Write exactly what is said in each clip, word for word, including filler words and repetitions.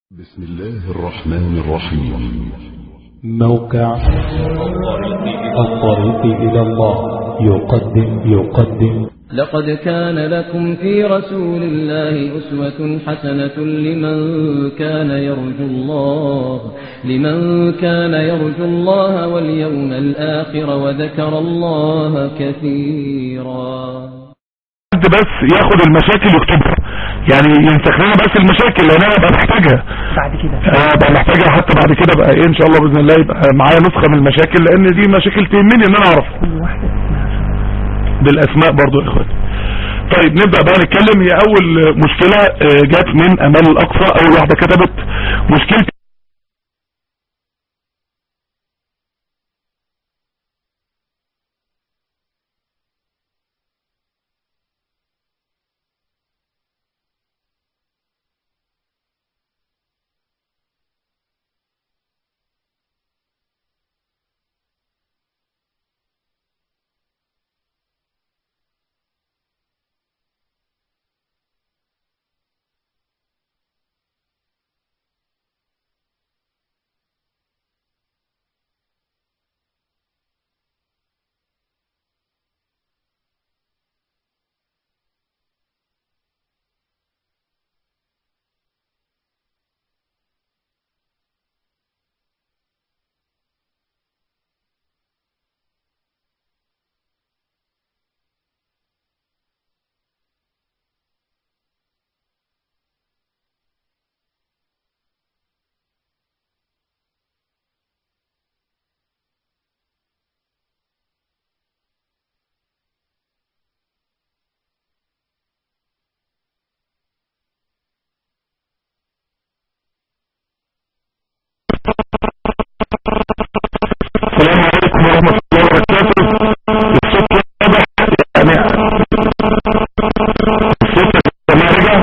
بسم الله الرحمن الرحيم. موقع الطريق إلى الله يقدم يقدم لقد كان لكم في رسول الله أسوة حسنة لمن كان يرجو الله لمن كان يرجو الله واليوم الآخر وذكر الله كثيرا. بس ياخد المشاكل يكتبها، يعني ينسخ لنا بس المشاكل لان انا بقى محتاجها بعد كده اه بقى محتاجها حتى بعد كده بقى ايه ان شاء الله باذن الله يبقى معايا نسخه من المشاكل، لان دي مشاكل تهمني ان انا اعرفها كل واحده اسمها بالاسماء برضو يا اخواتي. طيب نبدا بقى نتكلم. هي اول مشكله جت من امال الاقصى. اول واحده كتبت مشكلتي السلام عليكم ورحمه الله وبركاته. الصوت واضح يعني الصوت لما رجع.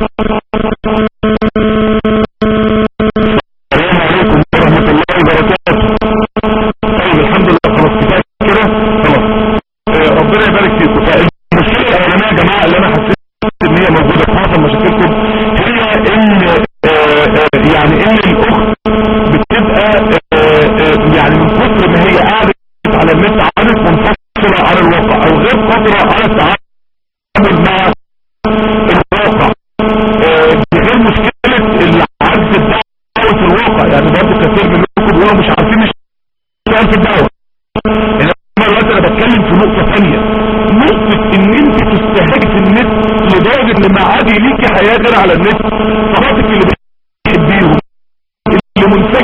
السلام عليكم ورحمه الله وبركاته. طيب الحمد لله خلاص كفايه كده خلاص. آه ربنا يبارك فيكم. المشكله الاولانيه يا جماعه اللي انا حسيت ان هي موجوده في معظم مشاكلكم هي ان آه آه يعني ان الاخت بتبقى يعني من كتر ما هي قاعدة على النت عادت منفصلة عن الواقع او غير قادرة على التعامل مع الواقع. دي غير مشكلة العجز الدعوة في الواقع، يعني برضه كثير منكم بيقولوا مش عارفين نشتغل في الدعوة. انما دلوقتي انا بتكلم في نقطة ثانية، نقطة ان انت تستهلك في النت لدرجة ان ما عاد ليكي حياة غير على النت. صحابك اللي بتحبيهم اللي منسجم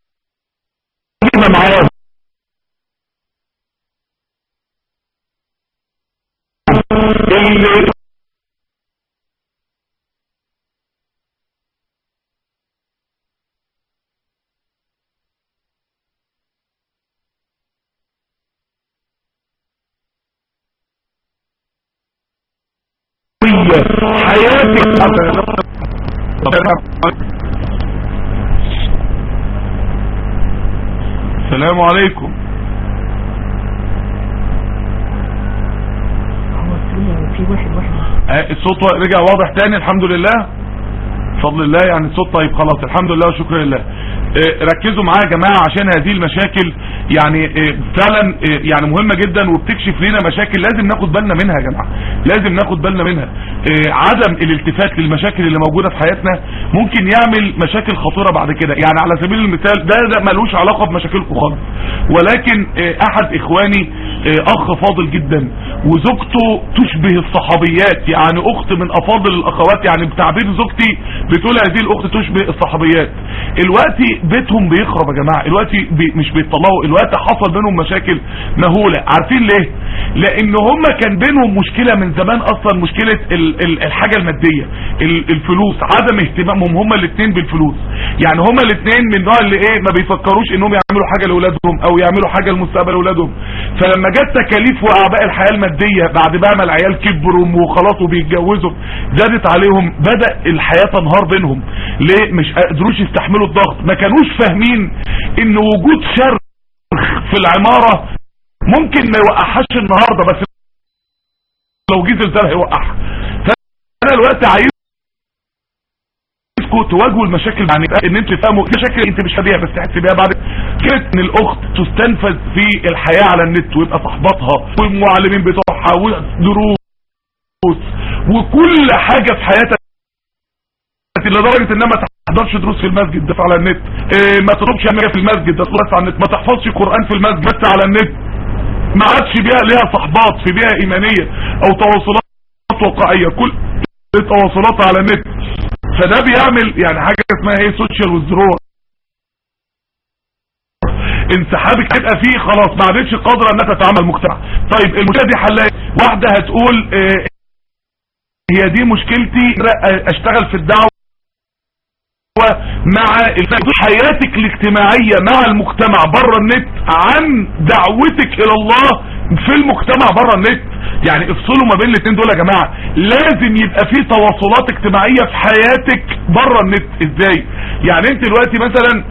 معاهم اللي حياتك. السلام عليكم. هو في واحد واحد الصوت رجع واضح تاني الحمد لله بفضل الله. يعني الصوت طيب خلاص الحمد لله وشكرا لله. ركزوا معايا يا جماعة عشان هذه المشاكل يعني فعلا يعني مهمة جدا وبتكشف لنا مشاكل لازم ناخد بالنا منها يا جماعة، لازم ناخد بالنا منها. عدم الالتفات للمشاكل اللي موجودة في حياتنا ممكن يعمل مشاكل خطيرة بعد كده. يعني على سبيل المثال ده ده ملوش علاقة بمشاكلكم خالص، ولكن احد اخواني اخ فاضل جدا وزوجته تشبه الصحابيات، يعني اخت من افاضل الاخوات، يعني بتعبير زوجتي بتقول هذه الاخت تشبه الصحابيات. الوقت بيتهم بيخرب يا جماعة، الوقت بي مش بيطلعوا، الوقت حصل بينهم مشاكل مهولة. عارفين ليه؟ لان هم كان بينهم مشكلة من زمان اصلا، مشكلة ال ال الحاجة المادية، ال الفلوس، عدم اهتمامهم هم الاثنين بالفلوس. يعني هم الاثنين من النوع اللي ايه ما بيفكروش انهم يعملوا حاجة لاولادهم او يعملوا حاجة لمستقبل اولادهم. فلما جت تكاليف واعباء الحياة المادية بعد بقى ما العيال كبروا وخلاص وبيتجوزوا زادت عليهم، بدأ الحياة تنهار بينهم. ليه؟ مش قدروش يستحملوا الضغط، ما كانوش فاهمين ان وجود شرخ في العمارة ممكن ما يوقعهاش النهاردة، بس لو جه زلزال هيوقعها. فانا الوقت عايزكم انكم تواجهوا المشاكل، يعني ان انتوا تفهموا مشاكل انت مش فاهمها بس تحس بيها بعد كده. ان الاخت تستنفذ في الحياه على النت ويبقى صحباتها والمعلمين بتوعها ودروس وكل حاجه في حياتها، لدرجه انها ما تحضرش دروس في المسجد بس على النت، إيه ما تطلبش في المسجد بس على النت، ما تحفظش قران في المسجد بس على النت، ما عادش بيها ليها صحبات في بيئه ايمانيه او تواصلات واقعيه، كل التواصلات على النت. فده بيعمل يعني حاجه اسمها ايه سوشيال ويزدرول، انسحابك تبقى فيه خلاص ما عادتش قادره انها تتعامل مجتمع. طيب المشكله دي حلها واحده هتقول إيه هي دي مشكلتي، اشتغل في الدعوه مع حياتك الاجتماعيه مع المجتمع بره النت عن دعوتك الى الله في المجتمع بره النت. يعني افصلوا ما بين الاثنين دول يا جماعه. لازم يبقى في تواصلات اجتماعيه في حياتك بره النت. ازاي؟ يعني انت دلوقتي مثلا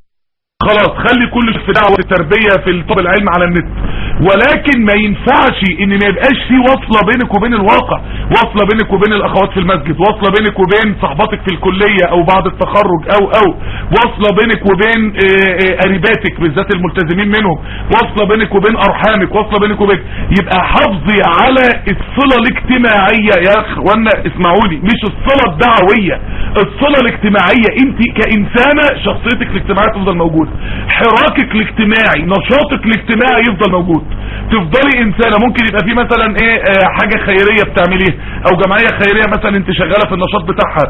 خلاص خلي كل في دعوه التربيه في طب العلم على النت، ولكن ما ينفعش ان ما يبقاش في وصله بينك وبين الواقع، وصله بينك وبين الاخوات في المسجد، وصله بينك وبين صحباتك في الكليه او بعد التخرج، او او وصله بينك وبين قريباتك بالذات الملتزمين منهم، وصله بينك وبين ارحامك، وصله بينك وبين، يبقى حافظي على الصله الاجتماعيه يا اخوانا. اسمعوا لي، مش الصله الدعويه، الصله الاجتماعيه. انت كانسانه شخصيتك الاجتماعيه تفضل موجوده، حراكك الاجتماعي، نشاطك الاجتماعي يفضل موجود، تفضلي انسانه. ممكن يبقى في مثلا ايه اه حاجه خيريه بتعمليها او جمعيه خيريه مثلا انت شغاله في النشاط بتاعها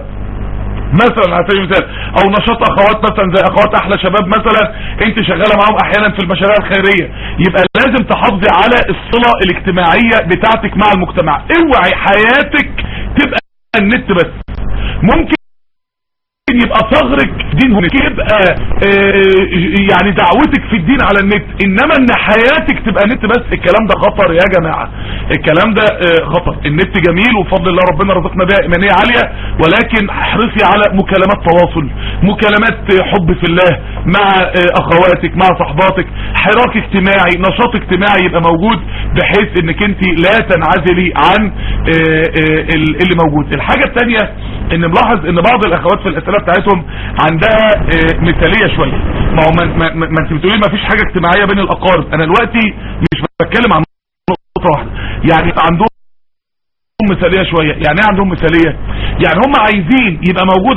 مثلا على سبيل المثال، او نشاط اخوات مثلا زي اخوات احلى شباب مثلا انت شغاله معاهم احيانا في المشاريع الخيريه. يبقى لازم تحافظي على الصله الاجتماعيه بتاعتك مع المجتمع. اوعي حياتك تبقى النت بس. ممكن يبقى ثغرك دين هناك، يبقى اه يعني دعوتك في الدين على النت، انما ان حياتك تبقى نت بس. الكلام ده خطر يا جماعة، الكلام ده اه خطر. النت جميل وفضل الله ربنا رزقنا بها ايمانية عالية، ولكن احرصي على مكالمات تواصل، مكالمات حب في الله مع اه اخواتك مع صحباتك، حراك اجتماعي، نشاط اجتماعي يبقى موجود، بحيث انك انت لا تنعزلي عن اه اه اللي موجود. الحاجة الثانية ان ملاحظ ان بعض الاخوات في الاسئله بتاعتهم عندها اه مثاليه شويه. ما هو ما, ما, ما انت بتقولي ما فيش حاجه اجتماعيه بين الاقارب. انا دلوقتي مش بتكلم عن نقطه واحده، يعني عندهم مثاليه شويه. يعني ايه عندهم مثاليه؟ يعني هم عايزين يبقى موجود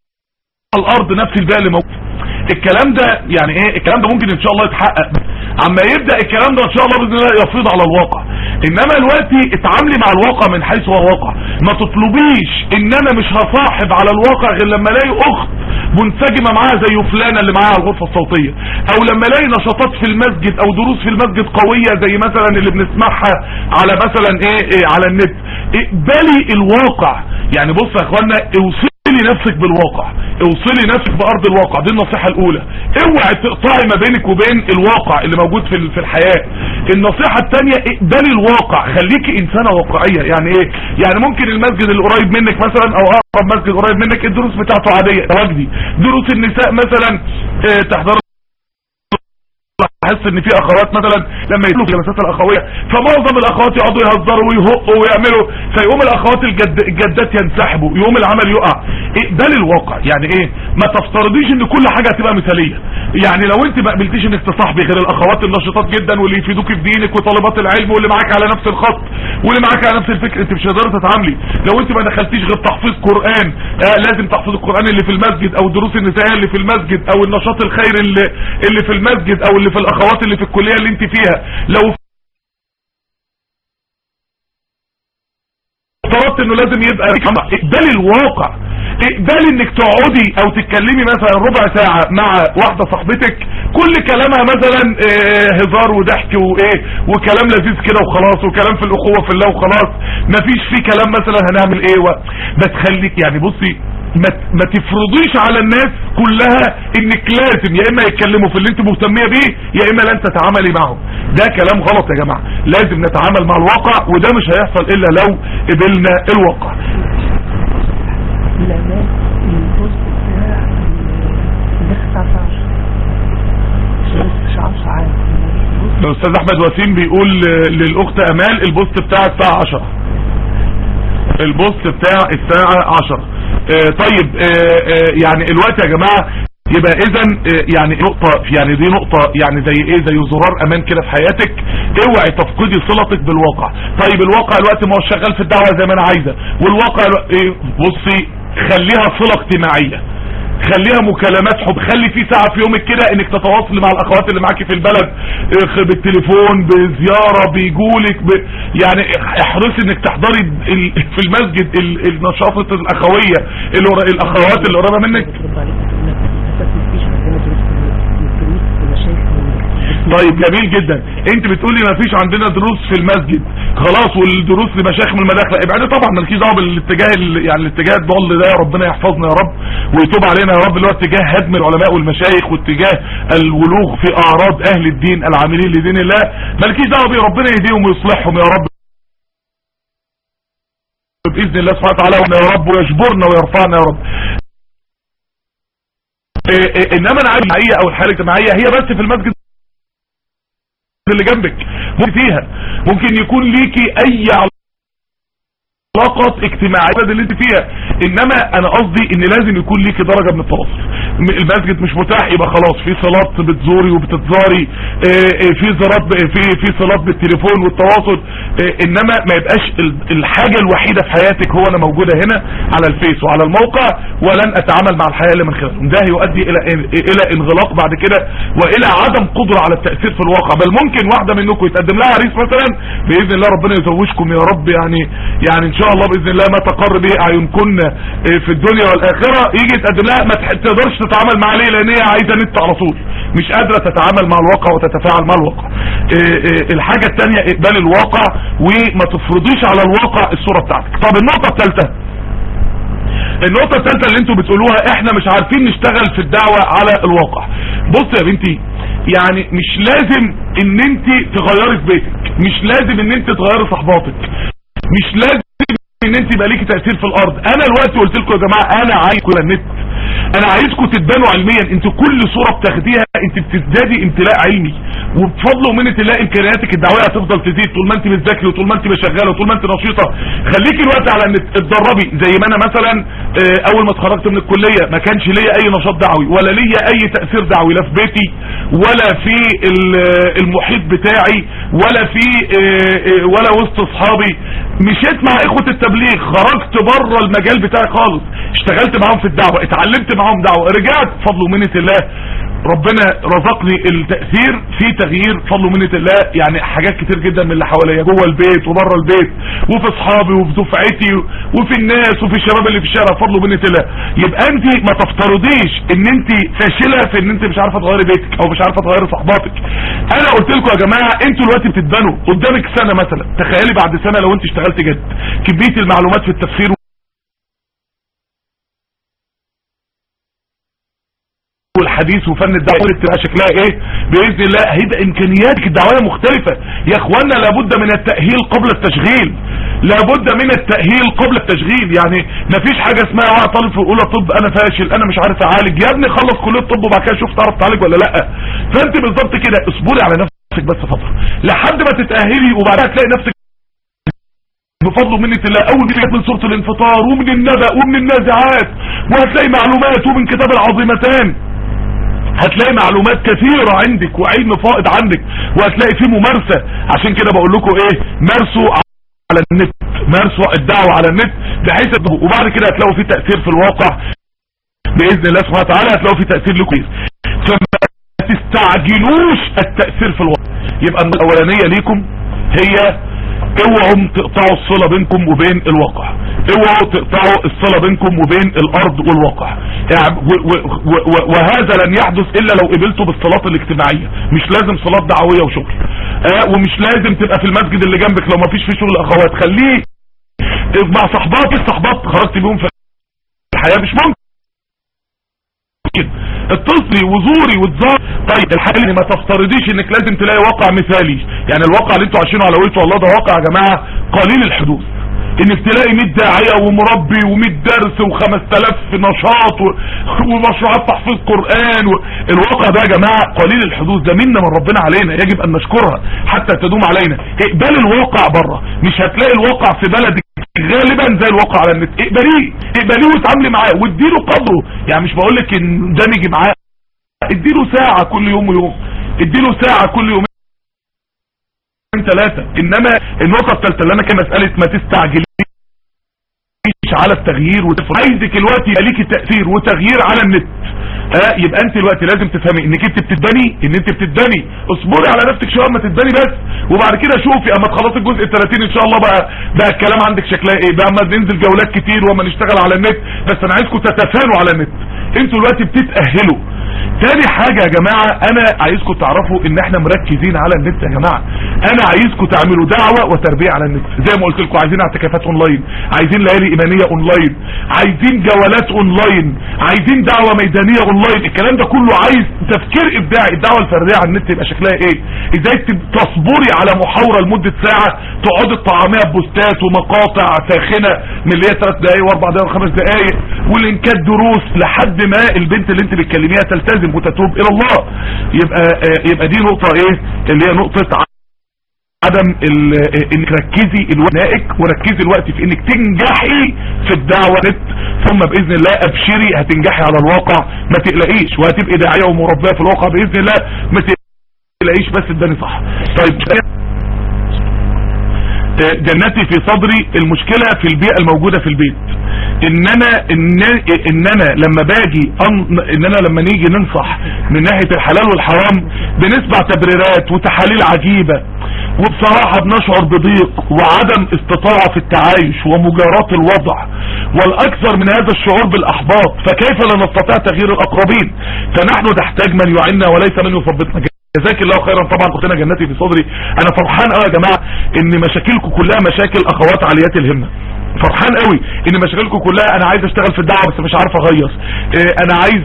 على الارض نفس البيئه اللي موجود. الكلام ده يعني ايه؟ الكلام ده ممكن ان شاء الله يتحقق عما يبدأ الكلام ده ان شاء الله باذن الله يفيض على الواقع. انما دلوقتي اتعاملي مع الواقع من حيث هو واقع. ما تطلبيش ان انا مش هصاحب على الواقع غير لما الاقي اخت منسجمه معاها زي فلانه اللي معاها على الغرفه الصوتيه، او لما الاقي نشاطات في المسجد او دروس في المسجد قويه زي مثلا اللي بنسمعها على مثلا ايه, إيه على النت. اقبلي الواقع. يعني بص يا اخوانا، اوصلي نفسك بالواقع، اوصلي نفسك بارض الواقع. دي النصيحه الاولى. اوعي تقطعي ما بينك وبين الواقع اللي موجود في في الحياه. النصيحه الثانيه، اقبلي الواقع، خليكي انسانه واقعيه. يعني ايه؟ يعني ممكن المسجد اللي قريب منك مثلا او اقرب مسجد قريب منك الدروس بتاعته عاديه تواجدي، دروس النساء مثلا اه تحضر. احس ان في اخوات مثلا لما يدخلوا في جلسات الاخويه فمعظم الاخوات يقعدوا يهزروا ويهقوا ويعملوا، فيقوم الاخوات الجد الجدات ينسحبوا، يقوم العمل يقع. اقبلي الواقع. يعني ايه؟ ما تفترضيش ان كل حاجه هتبقى مثاليه. يعني لو انت ما قبلتيش انك تصاحبي غير الاخوات النشيطات جدا واللي يفيدوك في دينك وطالبات العلم واللي معاك على نفس الخط واللي معاك على نفس الفكر، انت مش هتقدري تتعاملي. لو انت ما دخلتيش غير تحفيظ قران، آه لازم تحفظ القران اللي في المسجد او الدروس النسائيه اللي في المسجد او النشاط الخيري اللي اللي في المسجد او اللي في الاخوات اللي في الكليه اللي انت فيها. لو افترضت انه لازم يبقى اقبلي الواقع. اقبلي انك تقعدي او تتكلمي مثلا ربع ساعة مع واحدة صاحبتك كل كلامها مثلا اه هزار وضحك وايه وكلام لذيذ كده وخلاص، وكلام في الاخوة في الله وخلاص، مفيش فيه كلام مثلا هنعمل ايه و... بس خليك يعني بصي ما, ما تفرضيش على الناس كلها انك لازم يا اما يتكلموا في اللي انت مهتمية بيه يا اما لن تتعاملي معهم. ده كلام غلط يا جماعة. لازم نتعامل مع الواقع، وده مش هيحصل الا لو قبلنا الواقع. الأمان البوست بتاع الاختصاص شعب ساعات. الأستاذ أحمد وسيم بيقول للأخت أمال البوست بتاع الساعة عشرة، البوست بتاع الساعة عشرة. اه طيب اه اه يعني الوقت يا جماعة يبقى اذا يعني نقطة يعني دي نقطة يعني زي ايه زي زرار امان كده في حياتك. اوعي تفقدي صلتك بالواقع. طيب الواقع الوقت ما هو شغال في الدعوة زي ما انا عايزة، والواقع ايه بصي خليها صلة اجتماعية، خليها مكالمات حب، خلي في ساعة في يومك كده انك تتواصلي مع الاخوات اللي معاكي في البلد بالتليفون بزيارة بيجولك ب... يعني احرصي انك تحضري في المسجد النشاطات الاخوية اللي الاخوات اللي قريبة منك. طيب جميل جدا، انت بتقولي ما فيش عندنا دروس في المسجد، خلاص والدروس لمشايخ من المداخل ابعدي طبعا، مالكيش دعوه بالاتجاه يعني الاتجاه الضال ده، ربنا يحفظنا يا رب ويتوب علينا يا رب، اللي هو اتجاه هدم العلماء والمشايخ واتجاه الولوغ في اعراض اهل الدين العاملين لدين الله، مالكيش دعوه بيه، ربنا يهديهم ويصلحهم يا رب باذن الله سبحانه وتعالى يا رب، ويجبرنا ويرفعنا يا رب. إيه إيه انما انا عايز معيه او الحاله الاجتماعيه هي بس في المسجد اللي جنبك، ممكن فيها ممكن يكون ليكي اي علاقات اجتماعية اللي انت فيها، انما انا قصدي ان لازم يكون ليكي درجة من التواصل. المسجد مش متاح يبقى خلاص في صلاة بتزوري وبتتزاري، في زارات في في صلاة بالتليفون والتواصل، انما ما يبقاش الحاجة الوحيدة في حياتك هو انا موجودة هنا على الفيس وعلى الموقع ولن اتعامل مع الحياة اللي من خلالهم، ده يؤدي الى الى انغلاق بعد كده والى عدم قدرة على التأثير في الواقع. بل ممكن واحدة منكم يتقدم لها عريس مثلا باذن الله ربنا يزوجكم يا رب، يعني يعني ان شاء الله باذن الله ما تقر به اعينكن في الدنيا والاخره، يجي يتقدم لها ما تقدرش تتعامل معاه ليه؟ لان هي عايزه نت على طول، مش قادره تتعامل مع الواقع وتتفاعل مع الواقع. الحاجه الثانيه اقبال الواقع وما تفرضيش على الواقع الصوره بتاعتك. طب النقطه الثالثه النقطه الثالثه اللي انتوا بتقولوها احنا مش عارفين نشتغل في الدعوه على الواقع. بص يا بنتي، يعني مش لازم ان انت تغيري في بيتك، مش لازم ان انت تغيري صحباتك، مش لازم ان انت يبقى ليكي تأثير في الارض. انا الوقت قلت لكم يا جماعة انا عايزكم النت، انا عايزكم تتبانوا علميا، انتوا كل صورة بتاخديها انت بتزدادي امتلاء علمي، وبفضل ومنة الله امكانياتك الدعوية هتفضل تزيد طول ما انت بتذاكري وطول ما انت شغاله وطول ما انت نشيطة. خليكي الوقت على النت اتدربي، زي ما انا مثلا اول ما اتخرجت من الكلية ما كانش ليا اي نشاط دعوي ولا ليا اي تأثير دعوي، لا في بيتي ولا في المحيط بتاعي ولا في ولا وسط اصحابي. مشيت مع اخوة التبليغ، خرجت بره المجال بتاعي خالص، اشتغلت معاهم في الدعوة، اتعلمت معاهم دعوة، رجعت بفضل ومنة الله ربنا رزقني التأثير في تغيير بفضل ومنة الله، يعني حاجات كتير جدا من اللي حواليا جوه البيت وبره البيت وفي اصحابي وفي دفعتي وفي الناس وفي الشباب اللي في الشارع بفضل ومنة الله. يبقى انت ما تفترضيش ان انت فاشلة في ان انت مش عارفة تغيري بيتك او مش عارفة تغيري صحباتك. انا قلت لكم يا جماعة انتوا دلوقتي بتتبنوا قدامك سنة مثلا، تخيلي بعد سنة لو انت اشتغلت جد كمية المعلومات في التفسير والحديث وفن الدعوة تبقى شكلها ايه باذن الله. هيبقى امكانياتك الدعوية مختلفة يا اخوانا. لابد من التأهيل قبل التشغيل، لابد من التأهيل قبل التشغيل. يعني مفيش حاجة اسمها واحد طالب في اولى طب انا فاشل انا مش عارف اعالج، يا ابني خلص كلية طب وبعد كده شوف تعرف تعالج ولا لا. فانت بالظبط كده اصبري على نفسك بس فترة لحد ما تتأهلي، وبعدها تلاقي نفسك بفضل منة الله اول ما من سورة الانفطار ومن النبأ ومن النازعات، وهتلاقي معلومات ومن كتاب العظيمتان، هتلاقي معلومات كثيرة عندك وعلم فائض عندك، وهتلاقي فيه ممارسة. عشان كده بقول لكم ايه، مارسوا على النت، مارسوا الدعوة على النت بحيث وبعد كده هتلاقوا فيه تأثير في الواقع بإذن الله سبحانه وتعالى، هتلاقوا فيه تأثير لكم. فما تستعجلوش التأثير في الواقع. يبقى الأولانية ليكم هي اوعوا تقطعوا الصلة بينكم وبين الواقع، اوعوا تقطعوا الصلة بينكم وبين الارض والواقع. يعني وهذا لن يحدث الا لو قبلتوا بالصلاة الاجتماعية، مش لازم صلاة دعوية وشغل، اه ومش لازم تبقى في المسجد اللي جنبك لو ما فيش فيه شغل اخوات، خليه مع صحباتك، صحبات خرجت بيهم في الحياة مش ممكن اتصلي وزوري وتزار. طيب الحاجة اللي ما تفترضيش انك لازم تلاقي واقع مثالي، يعني الواقع اللي انتوا عايشينه على ويته والله ده واقع يا جماعة قليل الحدوث، انك تلاقي مية داعية ومربي ومية درس وخمس تلاف نشاط ومشروعات تحفيظ قرآن و... الواقع ده يا جماعة قليل الحدوث، ده منا من ربنا علينا يجب ان نشكرها حتى تدوم علينا. اقبال الواقع بره، مش هتلاقي الواقع في بلدك غالبا فعلا زي الواقع على النت، اقبليه اقبليه وتعاملي معاه واديله قدره. يعني مش بقول لك اندمجي معاه، اديله ساعه كل يوم ويوم، اديله ساعه كل يومين ثلاثه. انما النقطه الثالثه اللي انا كان مساله ما تستعجليش على التغيير وتفرق. عايزك الوقت يبقى ليكي تاثير وتغيير على النت. ها يبقى انت الوقت لازم تفهمي انك انت بتتبني، ان انت بتتبني. اصبري على نفسك شويه ما تتبني بس، وبعد كده شوفي اما تخلصي الجزء الثلاثين ان شاء الله بقى بقى الكلام عندك شكلها ايه بقى، اما ننزل جولات كتير واما نشتغل على النت. بس انا عايزكم تتفانوا على النت، انتوا الوقت بتتاهلوا. تاني حاجة يا جماعة انا عايزكم تعرفوا ان احنا مركزين على النت يا جماعة. انا عايزكم تعملوا دعوة وتربية على النت زي ما قلت لكم. عايزين اعتكافات اونلاين، عايزين ليالي ايمانية اونلاين، عايزين جولات اونلاين، عايزين دعوة ميدانية اونلاين. الكلام ده كله عايز تفكير ابداعي. الدعوة الفردية على النت يبقى شكلها ايه؟ ازاي تصبري على محاورة لمدة ساعة تقعدي تطعميها ببوستات ومقاطع ساخنة من اللي هي ثلاث دقايق واربع دقايق وخمس دقايق ولينكات دروس لحد ما البنت اللي انت بتكلميها تلتزم وتتوب الى الله. يبقى يبقى دي نقطة ايه اللي هي نقطة عدم انك ركزي الوقت وركزي الوقت في انك تنجحي في الدعوة. ثم باذن الله ابشري هتنجحي على الواقع، ما تقلقيش، وهتبقي داعية ومربية في الواقع باذن الله، ما تقلقيش بس اداني صح. طيب جنتي في صدري، المشكلة في البيئة الموجودة في البيت. ان انا ان, إن انا لما باجي ان انا لما نيجي ننصح من ناحية الحلال والحرام بنسمع تبريرات وتحاليل عجيبة، وبصراحة بنشعر بضيق وعدم استطاعة في التعايش ومجاراة الوضع، والاكثر من هذا الشعور بالاحباط. فكيف لا نستطيع تغيير الاقربين؟ فنحن نحتاج من يعيننا وليس من يثبطنا. جزاك الله خيرا. طبعا اختنا جنتي في صدري، انا فرحان قوي يا جماعه ان مشاكلكم كلها مشاكل اخوات عاليات الهمه. فرحان قوي ان مشاكلكم كلها انا عايز اشتغل في الدعوه بس مش عارف اغير، انا عايز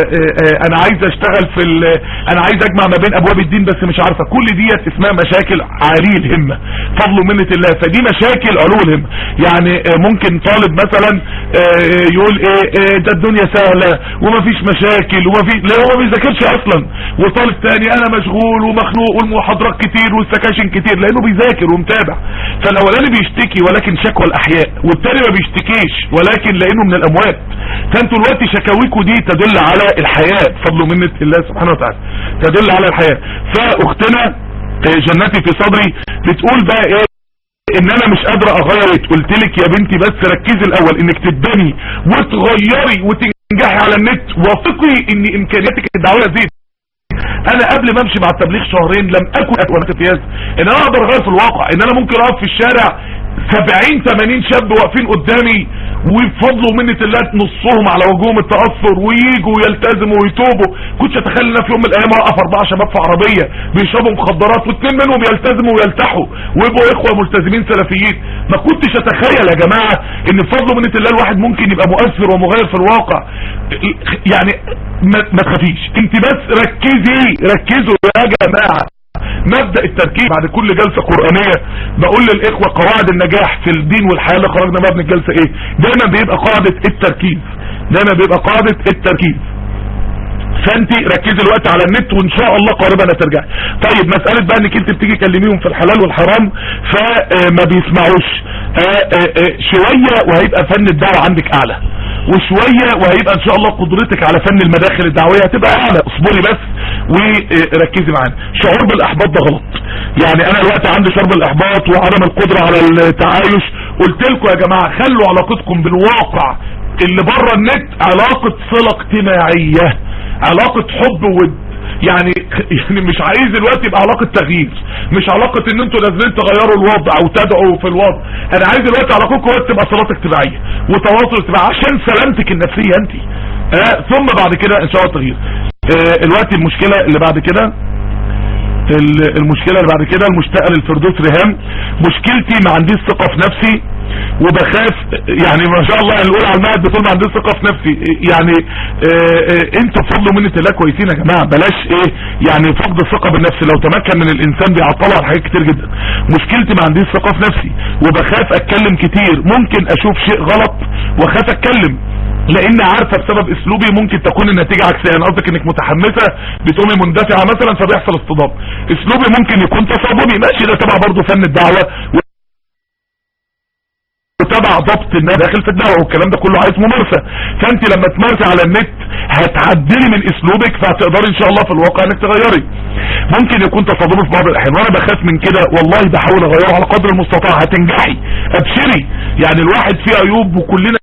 انا عايز اشتغل في انا عايز اجمع ما بين ابواب الدين بس مش عارفه. كل ديت اسمها مشاكل عالي الهمه فضل ومنه الله. فدي مشاكل علو الهمه. يعني ممكن طالب مثلا يقول ايه ده الدنيا سهله ومفيش مشاكل ومفيش، لا هو ما بيذاكرش اصلا. وطالب ثاني انا مشغول ومخنوق والمحاضرات كتير والسكاشن كتير لانه بيذاكر ومتابع. فالاولاني بيشتكي ولكن شكوى الاحياء، والتاني ما بيشتكيش ولكن لانه من الاموات. فانتوا الوقت شكاويكوا دي تدل على الحياة بفضل ومنة الله سبحانه وتعالى، تدل على الحياة. فاختنا جنتي في صدري بتقول بقى ايه ان انا مش قادرة اغير. قلت لك يا بنتي بس ركزي الاول انك تبني وتغيري وتنجحي على النت، وثقي ان امكانياتك الدعوية تزيد. انا قبل ما امشي مع التبليغ شهرين لم اكن وانا في امتياز ان انا اقدر اغير في الواقع، ان انا ممكن اقف في الشارع سبعين ثمانين شاب واقفين قدامي وبفضل ومنة الله نصهم على وجوههم التأثر وييجوا يلتزموا ويتوبوا. كنتش اتخيل ان في يوم من الايام اقف اربعة شباب في عربية بيشربوا مخدرات واثنين منهم يلتزموا ويلتحوا ويبقوا اخوة ملتزمين سلفيين. ما كنتش اتخيل يا جماعة ان بفضل ومنة الله الواحد ممكن يبقى مؤثر ومغير في الواقع. يعني ما, ما تخافيش انت بس ركزي ركزوا يا جماعة. مبدأ التركيز بعد كل جلسة قرآنية بقول للإخوة قواعد النجاح في الدين والحياة اللي خرجنا بقى من الجلسة ايه؟ دايما بيبقى قاعدة التركيز، دايما بيبقى قاعدة التركيز. فانت ركزي الوقت على النت وان شاء الله قريبا هترجعي. طيب مسألة بقى انك انت بتيجي تكلميهم في الحلال والحرام فما بيسمعوش شوية وهيبقى فن الدعوة عندك اعلى، وشوية وهيبقى ان شاء الله قدرتك على فن المداخل الدعوية هتبقى اعلى. اصبري بس وركزي معانا. شعور بالاحباط ده غلط. يعني انا الوقت عندي شعور بالاحباط وعدم القدرة على التعايش. قلت لكم يا جماعة خلوا علاقتكم بالواقع اللي بره النت علاقة صلة اجتماعية، علاقة حب وود. يعني يعني مش عايز الوقت يبقى علاقة تغيير، مش علاقة ان انتوا نازلين تغيروا الوضع وتدعوا في الوضع. انا عايز الوقت علاقتكم وقت تبقى صلات اجتماعية وتواصل اجتماعي عشان سلامتك النفسية انت. آه ثم بعد كده ان شاء الله تغيير. آه الوقت المشكلة اللي بعد كده المشكلة اللي بعد كده المشتاقة للفردوس ريهام. مشكلتي ما عنديش ثقة في نفسي وبخاف. يعني ما شاء الله نقول على المعهد بتقول ما عنديش ثقة في نفسي. يعني اه اه انتوا بفضل ومنة الله كويسين يا جماعة. بلاش ايه يعني فقد الثقة بالنفس لو تمكن من الانسان بيعطله على حاجات كتير جدا. مشكلتي ما عنديش ثقة في نفسي وبخاف اتكلم كتير. ممكن اشوف شيء غلط واخاف اتكلم لان عارفة بسبب اسلوبي ممكن تكون النتيجة عكسية. انا قصدك انك متحمسة بتقومي مندفعة مثلا فبيحصل اصطدام. اسلوبي ممكن يكون تصابني، ماشي، ده تبع برضه فن الدعوة. تبع ضبط الناس داخل في الدعوه، والكلام ده كله عايز ممارسه. فانت لما تمارسي على النت هتعدلي من اسلوبك، فهتقدري ان شاء الله في الواقع انك تغيري. ممكن يكون تصادمي في بعض الاحيان وانا بخاف من كده، والله بحاول اغيره على قدر المستطاع. هتنجحي، ابشري. يعني الواحد فيه عيوب وكلنا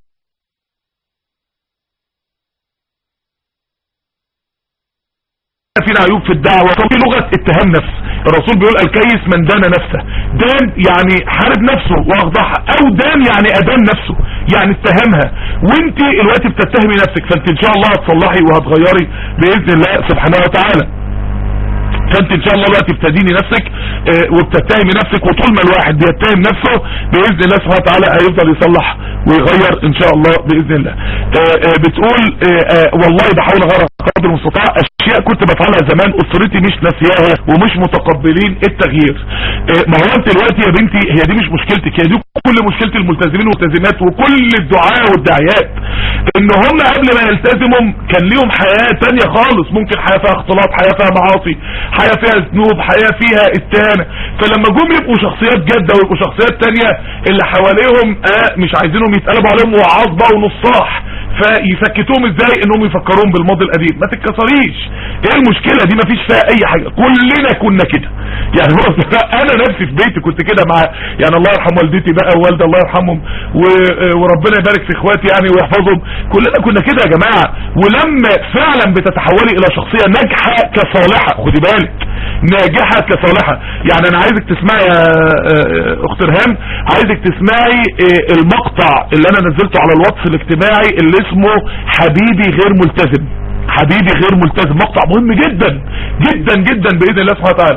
فينا عيوب في الدعوة. طب في لغة اتهام نفس، الرسول بيقول الكيس من دان نفسه. دان يعني حارب نفسه واخضعها، او دان يعني ادان نفسه، يعني اتهمها. وانت الوقت بتتهمي نفسك، فانت ان شاء الله هتصلحي وهتغيري باذن الله سبحانه وتعالى. فانت ان شاء الله الوقت بتديني نفسك اه وبتتهمي نفسك، وطول ما الواحد بيتهم نفسه باذن الله سبحانه وتعالى هيفضل يصلح ويغير ان شاء الله باذن الله. اه اه بتقول اه والله بحاول اغير قدر المستطاع اشياء كنت بفعلها زمان، اسرتي مش ناسياها ومش متقبلين التغيير. اه ما هو انت دلوقتي يا بنتي هي دي مش مشكلتك، هي دي كل مشكله الملتزمين والملتزمات وكل الدعاة والداعيات، ان هم قبل ما يلتزموا كان ليهم حياه ثانيه خالص، ممكن حياه فيها اختلاط، حياه فيها معاصي، حياة فيها ذنوب، حياة فيها اتهامة. فلما جم يبقوا شخصيات جادة ويبقوا شخصيات تانية اللي حواليهم اه مش عايزينهم يتقلبوا عليهم وعاص بقى ونصاح، فيسكتوهم ازاي؟ انهم يفكرون بالماضي القديم. ما تتكسريش، ايه المشكلة دي؟ ما فيش فيها اي حاجة، كلنا كنا كده. يعني هو انا نفسي في بيتي كنت كده مع يعني الله يرحم والدتي بقى ووالدي الله يرحمهم وربنا يبارك في اخواتي يعني ويحفظهم، كلنا كنا كده يا جماعة. ولما فعلا بتتحولي الى شخصية ناجحة كصالحة، خدي بالك ناجحة كصالحة. يعني انا عايزك تسمعي يا اخت رهام، عايزك تسمعي المقطع اللي انا نزلته على الواتس الاجتماعي اللي اسمه حبيبي غير ملتزم. حبيبي غير ملتزم، مقطع مهم جدا جدا جدا باذن الله سبحانه وتعالى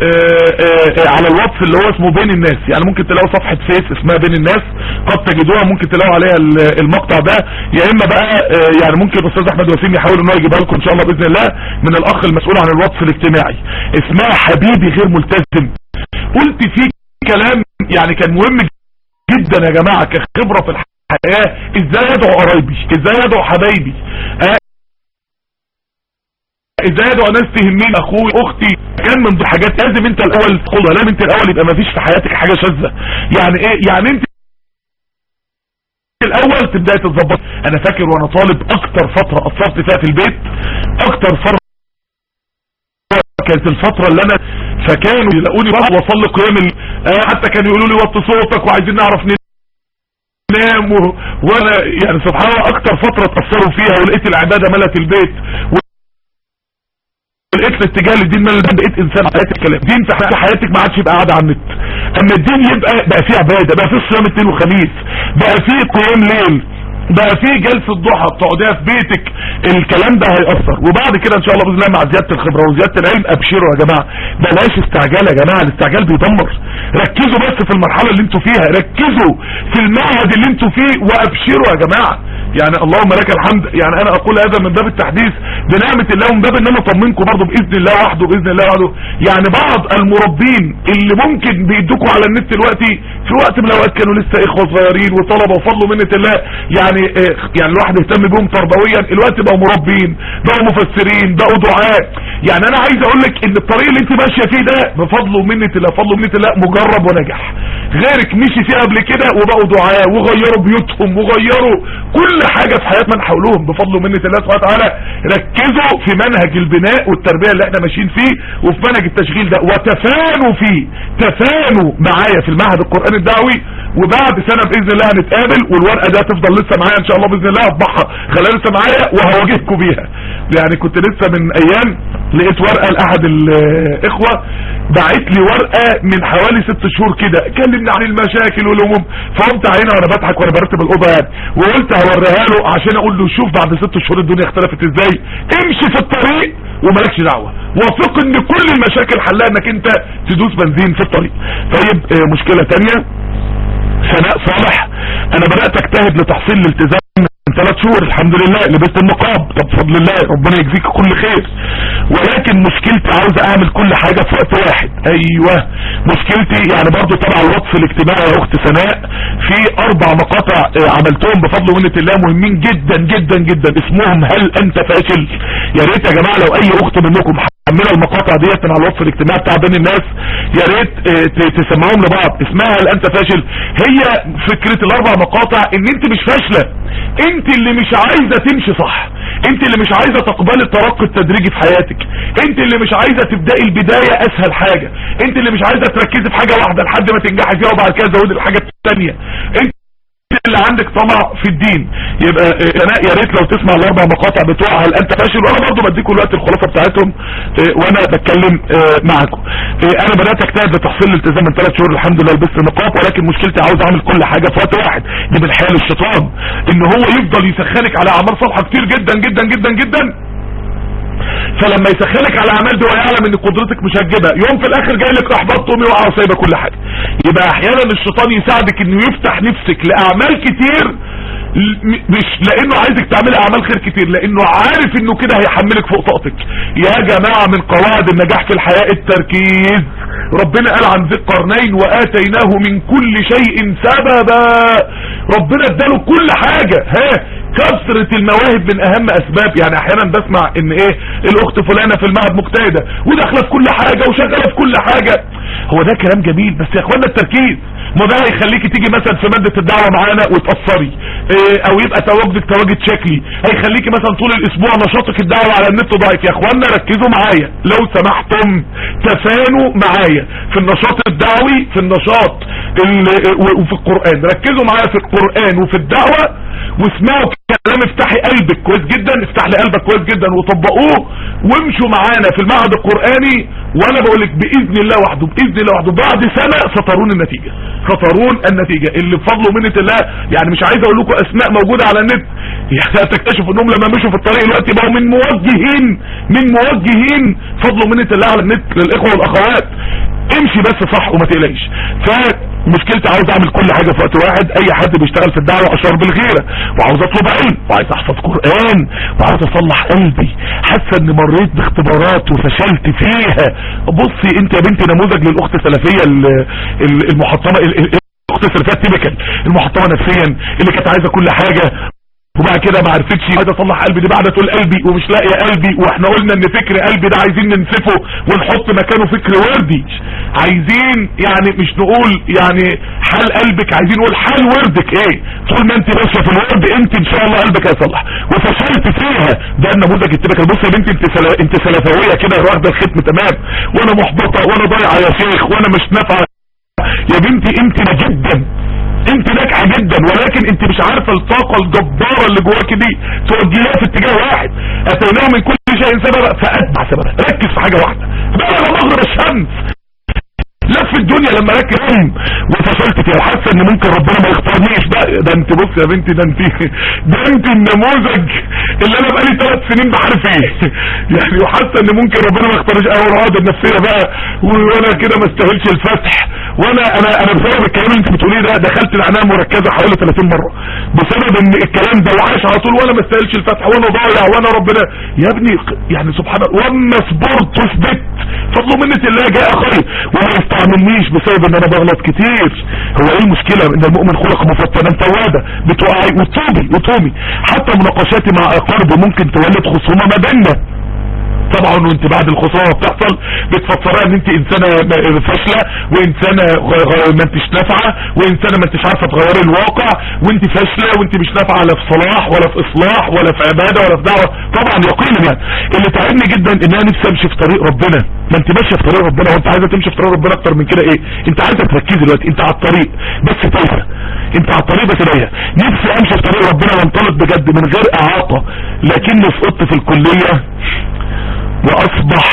على الواتس اللي هو اسمه بين الناس. يعني ممكن تلاقوا صفحة فيس اسمها بين الناس، قد تجدوها، ممكن تلاقوا عليها المقطع ده، يا اما بقى يعني ممكن الاستاذ احمد وسيم يحاول ان هو يجيبها لكم ان شاء الله باذن الله من الاخ المسؤول عن الواتس الاجتماعي. اسمها حبيبي غير ملتزم. قلت فيه كلام يعني كان مهم جدا يا جماعة كخبرة في الحياة، ازاي ادعو قرايبي، ازاي ادعو حبايبي، ازاي ادعو ناس تهمني، اخوي اختي. كان من ضمن حاجات لازم انت الاول تقولها، لازم انت الاول يبقى ما فيش في حياتك حاجة شاذة. يعني ايه؟ يعني انت الاول تبداي تتظبط. انا فاكر وانا طالب اكتر فترة اثرت فيها في البيت، اكتر فترة كانت الفترة اللي انا فكانوا يلاقوني بقى واصلي قيام ال... آه حتى كانوا يقولوا لي وطي صوتك وعايزين نعرف ننام و... وانا يعني سبحان الله اكتر فترة اتأثروا فيها، ولقيت العبادة ملت البيت، ولقيت الاتجاه للدين ملت، بقيت انسان حياتك كلام دين في حياتك ما عادش يبقى قاعدة على النت. اما الدين يبقى بقى فيه عبادة، بقى فيه صيام اثنين وخميس، بقى فيه قيام ليل، بقى فيه جلسة ضحى بتقعديها في بيتك، الكلام ده هيأثر. وبعد كده ان شاء الله باذن الله مع زيادة الخبرة وزيادة العلم ابشروا يا جماعة، بلاش استعجال يا جماعة، الاستعجال بيدمر. ركزوا بس في المرحلة اللي انتوا فيها، ركزوا في المعهد اللي انتوا فيه وابشروا يا جماعة. يعني اللهم لك الحمد. يعني انا اقول هذا من باب التحديث بنعمة الله ومن باب ان انا اطمنكم برضه باذن الله وحده باذن الله وحده. يعني بعض المربين اللي ممكن بيدوكوا على النت دلوقتي في وقت من الاوقات كانوا لسه اخوة صغيرين وطلبة وفضلوا منة الله، يعني اه يعني الواحد يهتم بهم تربويا، الوقت بقوا مربين، بقوا مفسرين، بقوا دعاء. يعني انا عايز اقول لك ان الطريق اللي انت ماشيه فيه ده بفضل ومنة الله، فضل ومنة الله مجرب ونجح. غيرك مشي فيه قبل كده وبقوا دعاء وغيروا بيوتهم وغيروا كل حاجة في حياة من حولهم بفضل ومنة الله سبحانه وتعالى. ركزوا في منهج البناء والتربية اللي احنا ماشيين فيه وفي منهج التشغيل ده، وتفانوا فيه، تفانوا معايا في المعهد القرآني الدعوي. وبعد سنة بإذن الله هنتقابل، والورقة ده تفضل لسه معايا ان شاء الله بإذن الله، هطبعها خلال لسه معايا وهواجهكم بيها. يعني كنت لسه من ايام لقيت ورقة لأحد الاخوة بعت لي ورقة من حوالي ست شهور كده، كلمنا عن المشاكل والهموم، فقمت عينها وانا بضحك وانا برتب الأوضة يعني، وقلت هوريها له عشان اقول له شوف بعد ست شهور الدنيا اختلفت ازاي. امشي في الطريق ومالكش دعوة، وثق ان كل المشاكل حلها انك انت تدوس بنزين في الطريق. طيب اه مشكلة تانية، سناء صالح، انا بدأت اجتهد لتحصيل الالتزام من ثلاث شهور الحمد لله، لبست النقاب، طب بفضل الله ربنا يجزيك كل خير. ولكن مشكلتي عاوز اعمل كل حاجة في وقت واحد. ايوه مشكلتي يعني برضو تبع الوصف الاجتماعي يا اخت سناء، في اربع مقاطع عملتهم بفضل ومنة الله مهمين جدا جدا جدا، اسمهم هل انت فاشل؟ يا ريت يا جماعه لو اي اخت منكم محمله المقاطع ديت من على الوصف الاجتماعي بتاع بين الناس، يا ريت تسمعوهم لبعض. اسمها هل انت فاشل؟ هي فكره الاربع مقاطع ان انت مش فاشله، انت اللي مش عايزه تمشي صح، انت اللي مش عايزه تقبلي الترقي التدريجي في حياتك، انت اللي مش عايزه تبداي البدايه اسهل حاجه، انت اللي مش عايزه تركزي في حاجه واحده لحد ما تنجحي فيها وبعد كده تزودي الحاجه الثانيه، انت اللي عندك طمع في الدين. يبقى انا يا ريت لو تسمع الاربع مقاطع بتوع هل انت فاشل، وانا برضه بديكم الوقت الخلاصه بتاعتهم وانا بتكلم معاكم. انا بدات اجتهد لتحصيل الالتزام من ثلاث شهور الحمد لله لبست نقاط، ولكن مشكلتي عاوز اعمل كل حاجه في وقت واحد. دي من حيل الشيطان ان هو يفضل يسخنك على اعمال صالحه كتير جدا جدا جدا جدا، فلما يسخنك على اعمال دي ويعلم ان قدرتك مش هتجيبها، يوم في الاخر جاي لك احباط تقومي وقع وسايبه كل حاجه. يبقى احيانا الشيطان يساعدك انه يفتح نفسك لاعمال كتير، مش لانه عايزك تعملي اعمال خير كتير، لانه عارف انه كده هيحملك فوق طاقتك. يا جماعه من قواعد النجاح في الحياه التركيز. ربنا قال عن ذي القرنين واتيناه من كل شيء سببا، ربنا اداله كل حاجه. ها كثرة المواهب من اهم اسباب. يعني احيانا بسمع ان ايه الاخت فلانة في المعهد مجتهدة وداخله في كل حاجة وشغالة في كل حاجة، هو ده كلام جميل بس يا اخوانا التركيز ما ده هيخليكي تيجي مثلا في مادة الدعوة معانا وتأثري ايه، او يبقى تواجدك تواجد شكلي، هيخليكي مثلا طول الاسبوع نشاطك الدعوة على النت ضعيف. يا اخوانا ركزوا معايا لو سمحتم، تفانوا معايا في النشاط الدعوي، في النشاط وفي القرآن. ركزوا معايا في القرآن وفي الدعوة واسمعوا كلام افتحي قلبك كويس جدا، افتح لي قلبك كويس جدا وطبقوه وامشوا معانا في المعهد القرآني. وانا بقولك باذن الله وحده باذن الله وحده بعد سنة سترون النتيجة، سترون النتيجة اللي بفضل ومنة الله. يعني مش عايز اقول لكم اسماء موجودة على النت، يعني هتكتشفوا انهم لما مشوا في الطريق الوقت بقوا من موجهين من موجهين فضل ومنة الله على النت للاخوة والاخوات. امشي بس صح وما تقلقش. فمشكلتي عاوز اعمل كل حاجة في وقت واحد. اي حد بيشتغل في الدعوة اشعر بالغيرة، وعاوز اطلب علم، وعايز احفظ قرآن، وعاوز اصلح قلبي. حاسة ان مريت باختبارات وفشلت فيها. بصي انت يا بنتي نموذج للاخت السلفية المحطمة، الاخت السلفية التيبيكال المحطمة نفسيا اللي كانت عايزة كل حاجة وبعد كده ما عرفتش عايزه اصلح قلبي. دي بعد تقول قلبي ومش لاقيه قلبي، واحنا قلنا ان فكر قلبي ده عايزين ننسفه ونحط مكانه فكر وردي. عايزين يعني مش نقول يعني حال قلبك، عايزين نقول حال وردك ايه. طول ما انت ماشيه في الورد انت ان شاء الله قلبك هيصلح. وفشلت فيها ده النموذج التبكر. بص يا بنتي انت سل... انت سلفويه كده واخده الختم تمام، وانا محبطه وانا ضايعه يا شيخ وانا مش نافعه. يا بنتي انت جدا انت ناجحه جدا، ولكن انت مش عارفه الطاقه الجباره اللي جواكي دي توجهيها في اتجاه واحد. اتيناه من كل شيء سببا فاتبع سببا. ركز في حاجه واحده بقى مغرب الشمس لف الدنيا لما ركز وفشلت فيها وحاسه ان ممكن ربنا ما يختارنيش. ده ده انت بص يا بنتي ده انت ده انت النموذج اللي انا بقالي ثلاث سنين بعرف ايه يعني، وحاسه ان ممكن ربنا ما يختارنيش. اول العقده النفسيه بقى وانا كده ما استاهلش الفتح. وانا انا انا بسبب الكلام اللي انت بتقوليه ده دخلت العنايه مركزه حوالي ثلاثين مره بسبب ان الكلام ده وعايش على طول وانا ما استاهلش الفتح وانا ضايع وانا ربنا يا ابني يعني سبحان الله. واما صبرت وثبت فضل منة الله جاء خير، وما يستعملنيش بسبب ان انا بغلط كتير. هو ايه المشكله ان المؤمن خلق مفتنا توابا، بتوعي وتوبي وتومي. حتى مناقشاتي مع اقاربي ممكن تولد خصومه ما بيننا طبعا، وانت بعد الخساره بتحصل بتفسرها ان انت انسانه فاشله وانسانه ما انتش نافعه وانسانه ما انتش عارفه تغيري الواقع وانت فاشله وانت مش نافعه لا في صلاح ولا في اصلاح ولا في عباده ولا في دعوه. طبعا يقينا يعني اللي تعبني جدا ان انا نفسي امشي في طريق ربنا. ما انت ماشيه في طريق ربنا، وانت عايزه تمشي في طريق ربنا اكتر من كده ايه؟ انت عايزه تركزي دلوقتي انت على الطريق بس تايهه، انت على الطريق بس تايهه. نفسي امشي في طريق ربنا وانطلق بجد من غير اعاقه، لكني سقطت في الكليه واصبح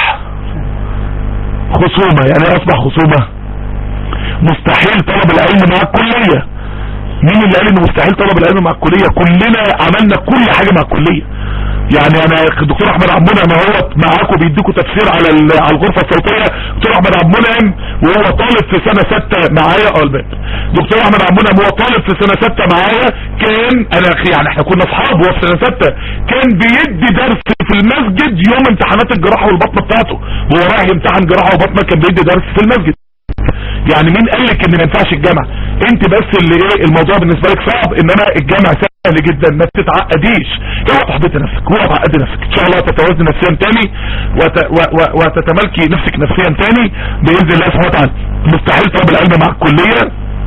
خصومة. يعني اصبح خصومة مستحيل طلب العلم مع الكلية. مين اللي قال ان مستحيل طلب العلم مع الكلية؟ كلنا عملنا كل حاجة مع الكلية. يعني انا الدكتور احمد عبد المنعم هو معاكم بيديكوا تفسير على على الغرفه الصوتيه. دكتور احمد عبد المنعم وهو طالب في سنه سته معايا اه الباب. دكتور احمد عبد المنعم هو طالب في سنه سته معايا، كان انا يعني احنا كنا اصحاب وهو في سنه سته، كان بيدي درس في المسجد يوم امتحانات الجراحه والبطنه بتاعته. وهو رايح يمتحن جراحه وبطنه كان بيدي درس في المسجد. يعني مين قال لك ان ما ينفعش الجامع؟ انت بس اللي ايه الموضوع بالنسبه لك صعب، انما الجامع سهل جدا. ما تتعقديش، اوعى تحبطي نفسك، اوعى تعقدي نفسك. ان شاء الله تتوازني نفسيا تاني وت... و... و... وتتملكي نفسك نفسيا تاني باذن الله سبحانه وتعالى. مستحيل طلب العلم مع الكليه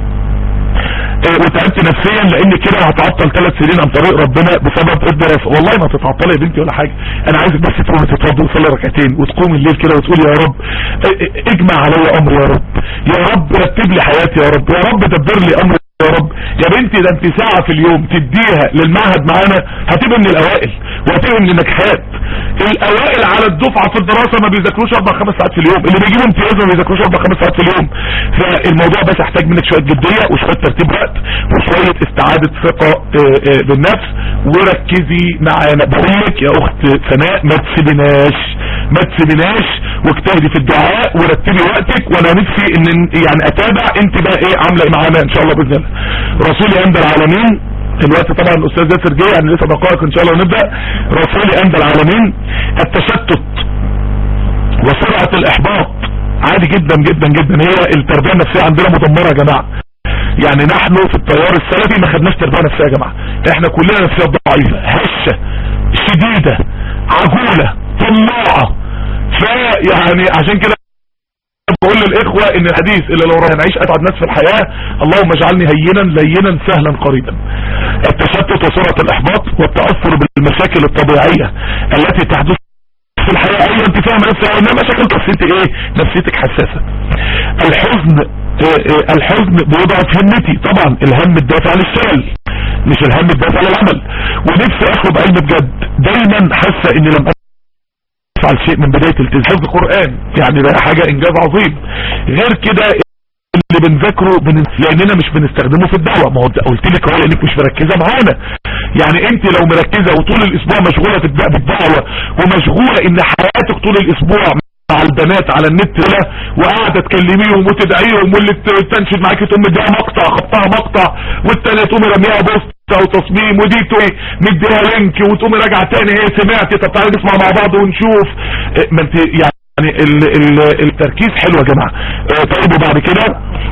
وتعبت نفسيا، لان كده هتعطل ثلاث سنين عن طريق ربنا بسبب الدراسه. والله ما تتعطلي يا بنتي ولا حاجه. انا عايزك بس تقومي تتوضي وتصلي ركعتين وتقومي الليل كده وتقولي يا رب اجمع عليا امري، يا رب يا رب رتب لي حياتي، يا رب يا رب دبر لي امري يا رب. يا بنتي ده انت ساعه في اليوم تديها للمعهد معانا هتبقى من الاوائل وهتبقى من النجاحات. الاوائل على الدفعه في الدراسه ما بيذاكروش اربع خمس ساعات في اليوم، اللي بيجيبوا امتياز ما بيذاكروش اربع خمس ساعات في اليوم. فالموضوع بس يحتاج منك شويه جديه وشويه ترتيب وقت وشويه استعاده ثقه بالنفس. وركزي معانا، بقول لك يا اخت سناء ما تسيبناش ما تسيبناش واجتهدي في الدعاء ورتبي وقتك. وانا نفسي ان يعني اتابع انت بقى ايه عامله ايه معانا ان شاء الله باذن الله. رسولي عند العالمين الوقت طبعا الاستاذ ياسر جاي يعني لسه دقائق ان شاء الله ونبدا. رسولي عند العالمين التشتت وسرعه الاحباط عادي جدا جدا جدا. هي التربيه النفسيه عندنا مدمره يا جماعه. يعني نحن في التيار السلفي ما خدناش تربيه نفسيه يا جماعه، احنا كلنا نفسيه ضعيفه هشه شديده عجوله طماعه. فيعني عشان كده بقول للاخوه ان الحديث اللي لو هنعيش اسعد ناس في الحياه اللهم اجعلني هينا لينا سهلا قريبا. التشتت وسرعه الاحباط والتاثر بالمشاكل الطبيعيه التي تحدث في الحياه. ايوه انت فاهمه نفسها انها مشاكل بس انت ايه نفسيتك حساسه. الحزن الحزن بيضعف همتي، طبعا الهم الدافع للشغل مش الهم الدافع للعمل. ونفسي اخد علم بجد، دايما حاسه اني لم افعل شيء من بدايه التزام حفظ القران، يعني ده حاجه انجاز عظيم. غير كده اللي بنذاكره بن... لاننا مش بنستخدمه في الدعوه. ما هو قلت لك هو لانك مش مركزه معانا. يعني انت لو مركزه وطول الاسبوع مشغوله تبدا بالدعوه ومشغوله ان حياتك طول الاسبوع مع البنات على النت ولا وقاعده تكلميهم وتدعيهم، واللي تنشد معاكي تقوم مديها مقطع خطها مقطع والتانيه تقوم رميها بوست او تصميم ودي تقوم مديها لينك وتقوم راجعه تاني ايه سمعتي طب تعالي نسمع مع بعض ونشوف. ما انت يعني يعني ال ال التركيز حلو يا جماعه. اه طيب وبعد كده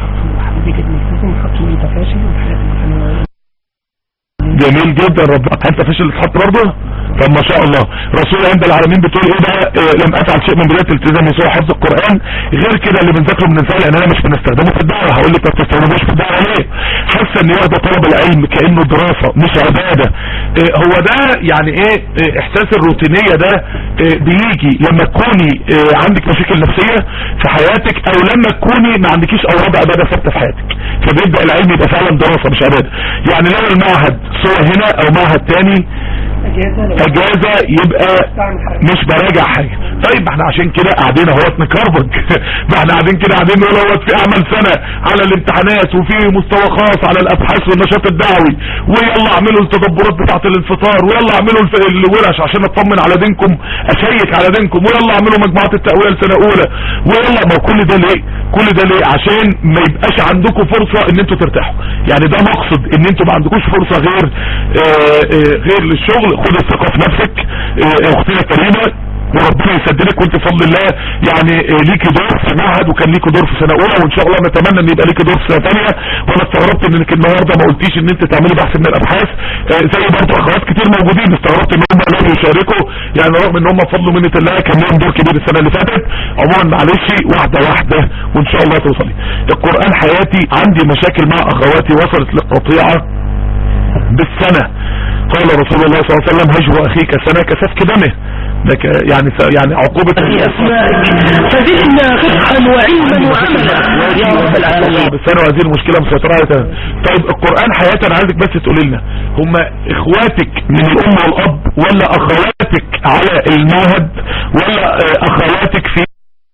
جميل جدا. ربنا انت فاشل اللي تحط برضه. طب ما شاء الله. رسول عند العالمين بتقول ايه بقى؟ إيه لم افعل شيء من بدايه الالتزام وسوء حفظ القران. غير كده اللي بنذاكره بننساه لاننا مش بنستخدمه في الدعوه. هقول لك ما بتستخدموش في الدعوه ليه؟ حاسه ان واخده طلب العلم كانه دراسه مش عباده. إيه هو ده يعني ايه, إيه احساس الروتينيه ده إيه بيجي لما تكوني إيه عندك مشاكل نفسيه في حياتك او لما تكوني ما عندكيش اوراق عباده ثابته في حياتك، فبيبدا العلم يبقى فعلا دراسه مش عباده. يعني لو المعهد سواء هنا او معهد تاني اجازة يبقى مش براجع حاجة. طيب احنا عشان كده قاعدين اهوت نكربج ما احنا قاعدين كده قاعدين نقول اهوت في اعمال سنة على الامتحانات وفي مستوى خاص على الابحاث والنشاط الدعوي، ويلا اعملوا التدبرات بتاعة الانفطار، ويلا اعملوا الورش عشان اطمن على دينكم اشيك على دينكم، ويلا اعملوا مجموعات التأويل سنة اولى، ويلا. ما كل ده ليه كل ده ليه عشان ما يبقاش عندكم فرصة ان انتوا ترتاحوا. يعني ده مقصد ان انتوا ما عندكوش فرصة غير اه اه غير للشغل. خد الثقة في نفسك اختنا كريمة وربنا يسددك وانت بفضل الله يعني ليكي دور في معهد وكان ليكي دور في سنه اولى، وان شاء الله نتمنى ان يبقى ليكي دور في سنه ثانيه. وانا استغربت انك النهارده ما قلتيش ان انت تعملي بحث من الابحاث زي برضه اخوات كتير موجودين. استغربت ان هم لم يشاركوا يعني رغم ان هم بفضل منة الله كان لهم دور كبير السنه اللي فاتت. عموما معلش واحده واحده وان شاء الله توصلي. القران حياتي، عندي مشاكل مع اخواتي وصلت للقطيعه بالسنه. قال رسول الله صلى الله عليه وسلم هجر اخيك سنه كسفك دمه. لك يعني يعني عقوبة فزدنا فقها وعلما وعملا يا رب العالمين. بس انا هذه المشكلة مسيطرة عليها. طيب القرآن حياة انا عايزك بس تقول لنا هم اخواتك من الام والاب ولا اخواتك على المعهد ولا اخواتك في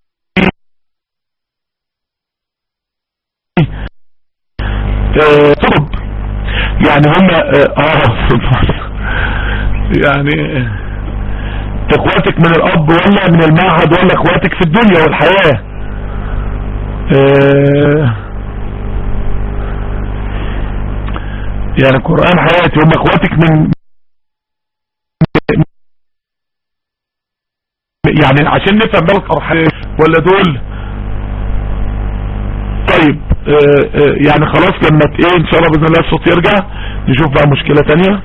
طب يعني هم اه يعني اخواتك من الاب ولا من المعهد ولا اخواتك في الدنيا والحياة. اه يعني القرآن حياتي هم اخواتك من يعني عشان نفهم بالك ارحام ولا دول. طيب اه اه يعني خلاص لما ايه ان شاء الله باذن الله الصوت يرجع نشوف بقى مشكلة تانية.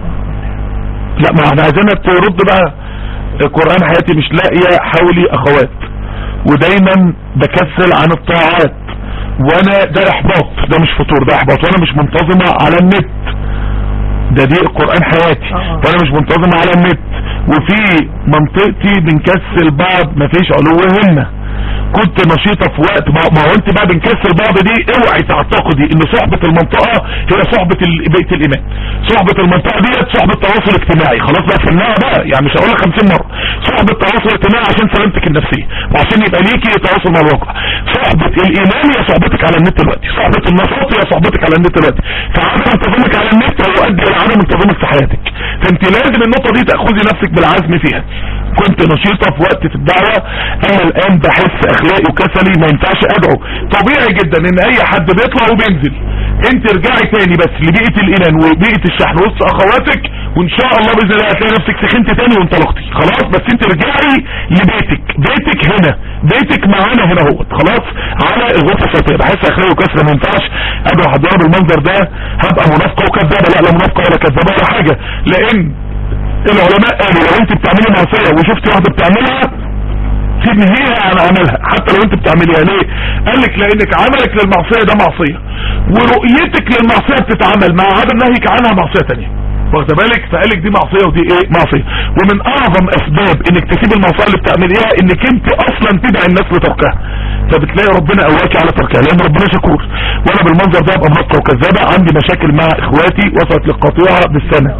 لا ما احنا عايزينها ترد بقى. قرآن حياتي مش لاقية حولي اخوات ودايما بكسل عن الطاعات وانا ده احباط، ده مش فطور ده احباط، وانا مش منتظمة على النت. ده دي قرآن حياتي وانا مش منتظمة على النت، وفي منطقتي بنكسل بعض مفيش علو همة. كنت نشيطة في وقت ما هو انت بقى بنكسر بعض دي. اوعي تعتقدي ان صحبة المنطقة هي صحبة بيئة الايمان. صحبة المنطقة دي صحبة تواصل اجتماعي. خلاص بقى فهمناها بقى، يعني مش هقولها خمسين مرة. صحبة تواصل اجتماعي عشان سلامتك النفسية وعشان يبقى ليكي تواصل مع الواقع. صحبة الايمان هي صحبتك على النت دلوقتي. صحبة النشاط هي صحبتك على النت دلوقتي. فعدم انتظامك على النت هيؤدي الى عدم انتظامك في حياتك. فانت لازم النقطة دي تأخذي نفسك بالعزم فيها. كنت نشيطة في وقت في الدعوة، انا الان بحس اخلاقي وكسلي ما ينفعش ادعو. طبيعي جدا ان اي حد بيطلع وبينزل. انت ارجعي تاني بس لبيئة الايمان وبيئة الشحن وسط اخواتك، وان شاء الله باذن الله هتلاقي نفسك سخنت تاني وانطلقتي. خلاص بس انت ارجعي لبيتك. بيتك هنا، بيتك معانا هنا اهوت. خلاص على الغرفة الصوتية. بحس اخلاقي وكسلي ما ينفعش ادعو حضرها بالمنظر ده، هبقى منافقة وكذابة. لا لا منافقة ولا كذابة ولا حاجة، لان العلماء قالوا لو انت بتعملي معصية وشفت واحدة بتعملها تنهيها عن عملها حتى لو انت بتعمليها. ليه؟ قالك لانك عملك للمعصية ده معصية، ورؤيتك للمعصية بتتعمل مع عدم نهيك عنها معصية تانية. واخد بالك؟ فقالك دي معصية ودي ايه؟ معصية. ومن اعظم اسباب انك تسيب المعصية اللي بتعمليها انك انت اصلا تدعي الناس لتركها، فبتلاقي ربنا قواكي على تركها لان ربنا شكور. وانا بالمنظر ده ابقى منافقة وكذابة. عندي مشاكل مع اخواتي وصلت للقطيعة بالسنة،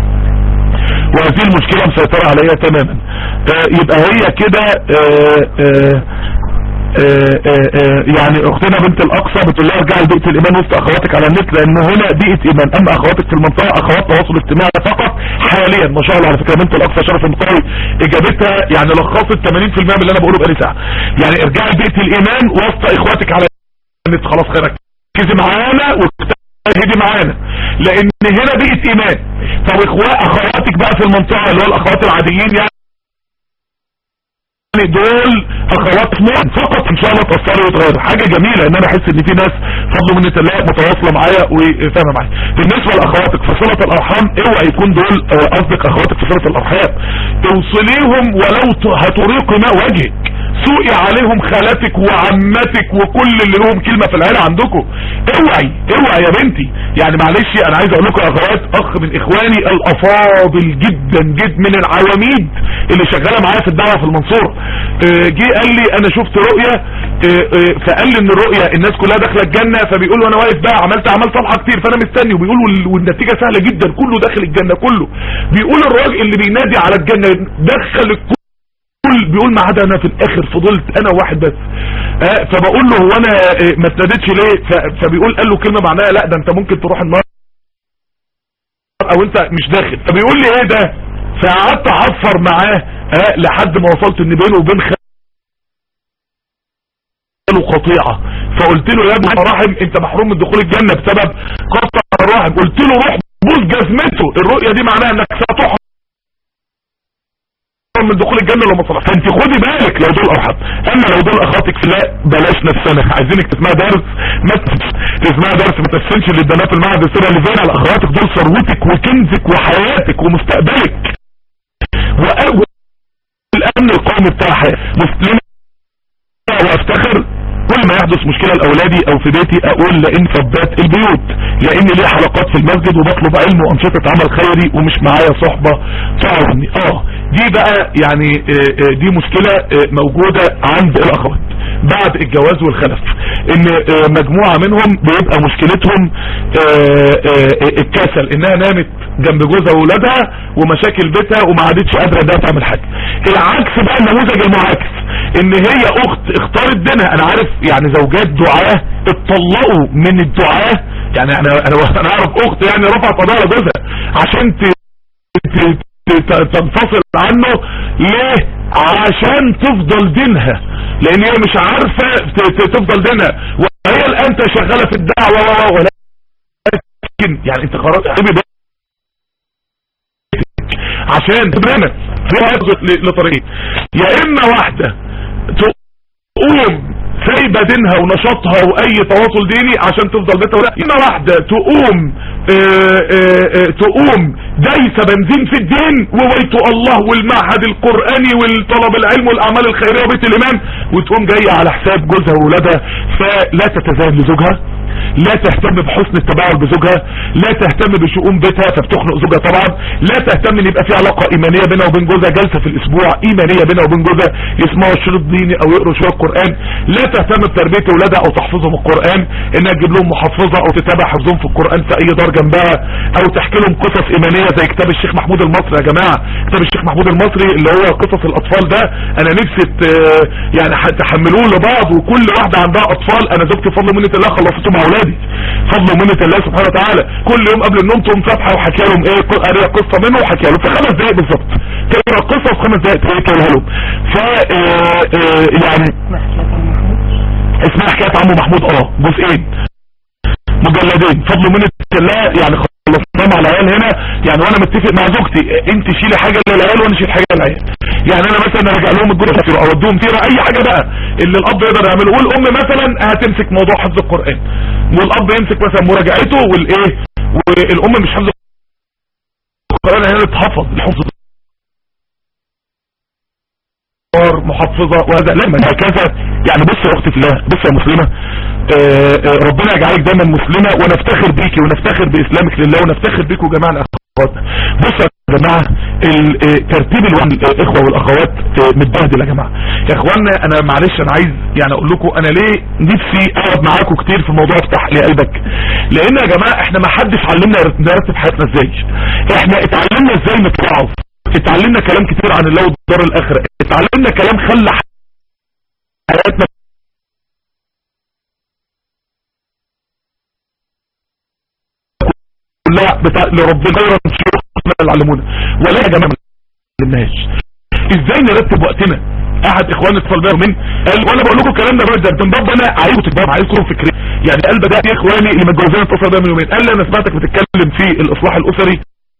وهذه المشكلة مسيطرة عليها تماما. آه يبقى هي كده آه آه آه آه يعني اختنا بنت الاقصى بتقول لها ارجعي لبيئة الايمان وسط اخواتك على النت، لانه هنا بيئة ايمان. اما اخواتك في المنطقة اخوات تواصل اجتماعي فقط حاليا. ما شاء الله على فكرة بنت الاقصى شرف المطاوي اجابتها يعني لخصت ثمانين في المية من اللي انا بقوله بقالي ساعة. يعني ارجعي لبيئة الايمان وسط اخواتك على النت. خلاص خيرك ركزي معانا واجتهدي معانا لان هنا بيئة ايمان. طب اخوات اخواتك بقى في المنطقة اللي هو الاخوات العاديين يعني دول اخوات مؤمن فقط ان شاء الله تأثروا وتغيروا. حاجة جميلة ان انا احس ان في ناس فضل منة الله متواصلة معايا وفاهمة معايا. بالنسبة لاخواتك في صلة الارحام اوعى يكون دول قصدك اخواتك في صلة الارحام، توصليهم ولو هتريقي ماء وجهك. سوقي عليهم خالاتك وعماتك وكل اللي لهم كلمة في العيلة عندكم. اوعي اوعي يا بنتي. يعني معلش انا عايز اقول لكم يا اخوات، اخ من اخواني الافاضل جدا جدا من العواميد اللي شغالة معايا في الدعوة في المنصورة جه قال لي انا شفت رؤية، فقال لي ان الرؤية الناس كلها داخله الجنة، فبيقول وانا واقف بقى عملت اعمال صالحة كتير فانا مستني، وبيقول والنتيجة سهلة جدا كله داخل الجنة كله. بيقول الراجل اللي بينادي على الجنة دخل الكل، بيقول ما عدا انا في الاخر فضلت انا واحد بس. آه فبقول له هو انا آه ما اتناديتش ليه؟ فبيقول قال له كلمة معناها لا ده انت ممكن تروح النار او انت مش داخل. فبيقول لي ايه ده؟ فقعدت اعفر معاه آه لحد ما وصلت ان بينه وبين خاله قطيعة. فقلت له يا ابن الرحم انت محروم من دخول الجنة بسبب قطع الرحم. قلت له روح بوس جزمته. الرؤية دي معناها انك ستحرم من دخول الجنة لو ما صلحت. فانت خدي بالك لو دول ارحم. اما لو دول اخواتك في الله بلاش نفسنا. عايزينك تسمع درس ما تسمع درس ما تفسنش للبنات المعهد السري اللي زين على اخواتك دول ثروتك وكنزك وحياتك ومستقبلك والامن القومي بتاعها. مسلمة وافتخر كل ما يحدث مشكلة لاولادي او في بيتي اقول لان فضات البيوت، لان ليه حلقات في المسجد وبطلب علم وانشطة عمل خيري ومش معايا صحبة تعاوني. اه دي بقى يعني دي مشكلة موجودة عند الاخوات بعد الجواز والخلف، ان مجموعة منهم بيبقى مشكلتهم الكسل، انها نامت جنب جوزها وولادها ومشاكل بيتها وما عادتش قادرة انها تعمل حاجة. العكس بقى النموذج المعاكس، ان هي اخت اختارت دينها. انا عارف يعني زوجات دعاة اتطلقوا من الدعاة. يعني انا انا انا اعرف اخت يعني رفعت قضايا لجوزها عشان تنفصل عنه. ليه؟ عشان تفضل دينها، لان هي مش عارفة تفضل دينها وهي الان شغالة في الدعوة ولكن يعني انت خلاص عشان تبرمت في لطريق. يا اما واحدة تقوم سايبه دينها ونشاطها واي تواصل ديني عشان تفضل بيتها، ولا اما واحده تقوم اه اه اه تقوم دايسه بنزين في الدين وويت الله والمعهد القراني والطلب العلم والاعمال الخيريه وبيت الامام، وتقوم جايه على حساب جوزها وولادها. فلا تتزين لزوجها، لا تهتم بحسن التباعد بزوجها، لا تهتم بشؤون بيتها فبتخنق زوجها طبعا، لا تهتم ان يبقى في علاقه ايمانيه بينها وبين جوزها، جلسه في الاسبوع ايمانيه بينها وبين جوزها يسمعوا شريط ديني او يقروا شويه قران، لا تهتم بتربيه اولادها او تحفظهم القران، انها تجيب لهم محفظه او تتابع حفظهم في القران في اي دار جنبها، او تحكي لهم قصص ايمانيه زي كتاب الشيخ محمود المصري. يا جماعه كتاب الشيخ محمود المصري اللي هو قصص الاطفال ده انا نفسي يعني تحملوه لبعض، وكل واحده عندها اطفال. انا زوجتي بفضل منة الله خلصته مع اولادي فضل منة الله سبحانه وتعالى، كل يوم قبل النوم تقوم فاتحه وحكي لهم ايه قرأ قصه منه وحكي لهم في خمس دقائق بالظبط، تقرا قصه في خمس دقائق تقولها لهم. ف يعني اسمها حكايه عمو محمود، اه جزئين مجلدين بفضل منة الله، يعني خلصناهم على العيال هنا. يعني وانا متفق مع زوجتي انت شيلي حاجه للعيال وانا اشيل حاجه للعيال، يعني انا مثلا ارجع لهم الجرة او اوديهم فيها اي حاجه بقى اللي الاب يقدر يعمله، والام مثلا هتمسك موضوع حفظ القران والاب يمسك مثلا مراجعته والايه، والام مش حفظ القران هي تحفظ الحفظ محفظه وهذا لما هكذا. يعني بص يا اختي في الله، بص يا مسلمه، آآ آآ ربنا يجعلك دايما مسلمه ونفتخر بيكي ونفتخر باسلامك لله ونفتخر بيكم جميعا الاخوات. بص يا جماعه ترتيب الاخوه والاخوات متبهدل يا جماعه. يا اخوانا انا معلش انا عايز يعني اقول لكم انا ليه نفسي اقعد معاكم كتير في موضوع افتح لي قلبك، لان يا جماعه احنا ما حدش علمنا نرتب حياتنا ازاي. احنا اتعلمنا ازاي نتوعظ، اتعلمنا كلام كتير عن الله والدار الاخره، اتعلمنا كلام خلى حياتنا كلها بتاع لربنا غير شيوخنا اللي علمونا، ولا يا جماعه ما علمناش ازاي نرتب وقتنا. احد اخواني اتصل بيا من قال وانا بقول لكم الكلام ده بجد من باب انا عايزكم تكبروا عايزكم فكري. يعني قال بدات يا اخواني اللي متجوزين اتصل بيا من يومين قال لي انا سمعتك بتتكلم في الاصلاح الاسري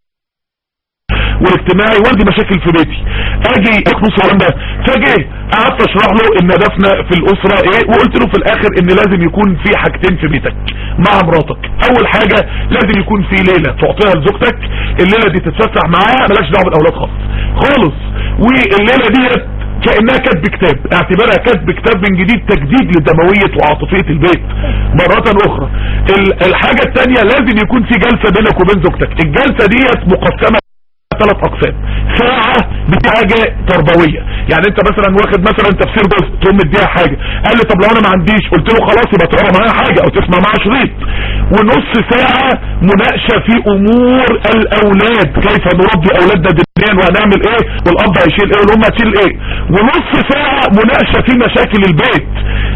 والاجتماعي وعندي مشاكل في بيتي، اجي اخلص الكلام ده. فاجي قعدت اشرح له ان هدفنا في الاسره ايه، وقلت له في الاخر ان لازم يكون في حاجتين في بيتك مع مراتك. اول حاجه لازم يكون في ليله تعطيها لزوجتك، الليله دي تتفسح معاها مالهاش دعوه بالاولاد خالص خالص، والليله دي كأنها كتب كتاب، اعتبرها كتب كتاب من جديد، تجديد لدموية وعاطفية البيت مرة اخرى. الحاجة التانية لازم يكون في جلسة بينك وبين زوجتك، الجلسة دي مقسمة ثلاث اقسام. ساعة بحاجة تربوية، يعني انت مثلا واخد مثلا تفسير جزء تقوم مديها حاجة، قال لي طب لو انا ما عنديش، قلت له خلاص يبقى تقرا معايا حاجة او تسمع معايا شريط. ونص ساعة مناقشة في امور الاولاد، كيف نربي اولادنا دينيا وهنعمل ايه، والاب هيشيل ايه والام هتشيل ايه. ونص ساعة مناقشة في مشاكل البيت،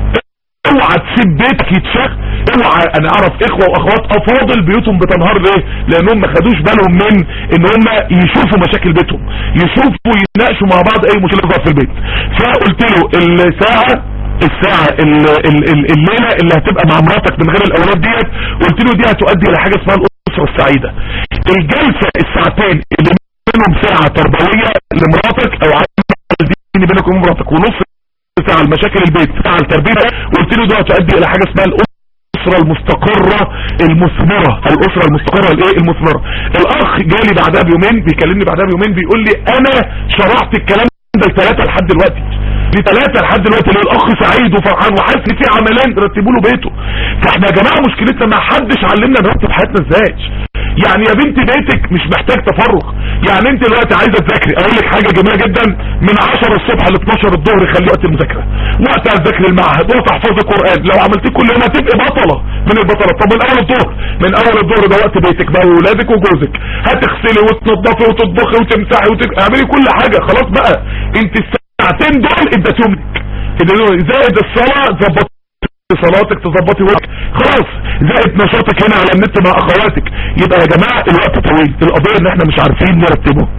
اوعى تسيب بيتك يتشخ، اوعى. انا اعرف اخوة واخوات افاضل بيوتهم بتنهار ليه؟ لانهم ما خدوش بالهم من ان هم يشوفوا مشاكل بيتهم، يشوفوا يناقشوا مع بعض اي مشكلة تظهر في البيت. فقلت له الساعة الساعة الليلة اللي هتبقى مع مراتك من غير الاولاد ديت، قلت له دي هتؤدي الى حاجة اسمها الاسرة السعيدة. الجلسة الساعتين اللي منهم ساعة تربوية لمراتك او عمل ديني بينك وبين مراتك، ونص ساعة المشاكل البيت ساعة التربية، قلت له ده هتؤدي الى حاجة اسمها الاسرة المستقرة المثمرة. الاسرة المستقرة الايه المثمرة. الاخ جالي بعدها بيومين بيكلمني بعدها بيومين بيقول لي انا شرحت الكلام ده لثلاثة لحد دلوقتي لثلاثة لحد دلوقتي ليه الاخ سعيد وفرحان وحاسس في عملين رتبوا له بيته. فاحنا يا جماعة مشكلتنا ما حدش علمنا نرتب حياتنا ازاي. يعني يا بنت بيتك مش محتاج تفرغ، يعني انت دلوقتي عايزه تذاكري، اقول لك حاجه جميله جدا، من عشرة الصبح ل اتناشر الظهر خلي وقت المذاكره، وقت تذاكر المعهد وتحفظ القران. لو عملتيه كل يوم هتبقي بطله من البطلات. طب من اول الظهر من اول الظهر ده وقت بيتك بقى واولادك وجوزك، هتغسلي وتنظفي وتطبخي وتمسحي وتعملي كل حاجه. خلاص بقى انت الساعتين دول اديتهم لك، زائد الصلاه ظبطي صلاتك تظبطي وقتك، خلاص زائد نشاطك هنا على النت مع اخواتك. يبقى يا جماعة الوقت طويل، القضية ان احنا مش عارفين نرتبه.